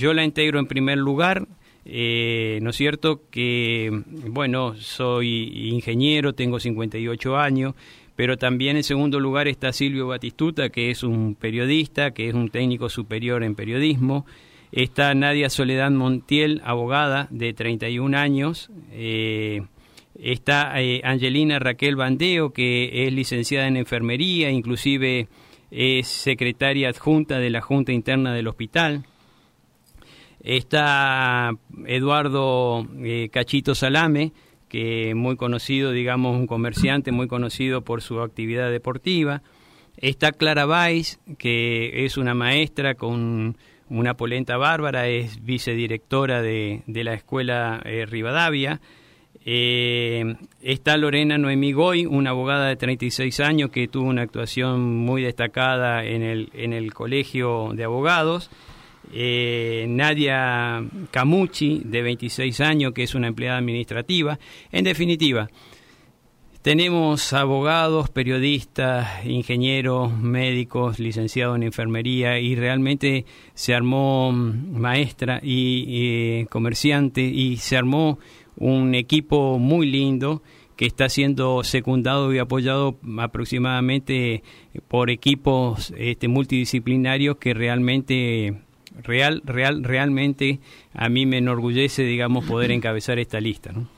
yo la integro en primer lugar, ¿no es cierto? Que, bueno, soy ingeniero, tengo 58 años, pero también en segundo lugar está Silvio Batistuta, que es un periodista, que es un técnico superior en periodismo. Está Nadia Soledad Montiel, abogada de 31 años. Está Angelina Raquel Bandeo, que es licenciada en enfermería, inclusive es secretaria adjunta de la Junta Interna del hospital. Está Eduardo Cachito Salame, que muy conocido, digamos, un comerciante muy conocido por su actividad deportiva. Está Clara Valls, que es una maestra con una polenta bárbara, es vicedirectora de la escuela Rivadavia. Está Lorena Noemí Goy, una abogada de 36 años que tuvo una actuación muy destacada en el Colegio de Abogados. Nadia Camucci, de 26 años, que es una empleada administrativa. En definitiva, tenemos abogados, periodistas, ingenieros, médicos, licenciados en enfermería, y realmente se armó maestra y comerciante, y se armó un equipo muy lindo que está siendo secundado y apoyado aproximadamente por equipos multidisciplinarios que realmente a mí me enorgullece, digamos, poder encabezar esta lista, ¿no?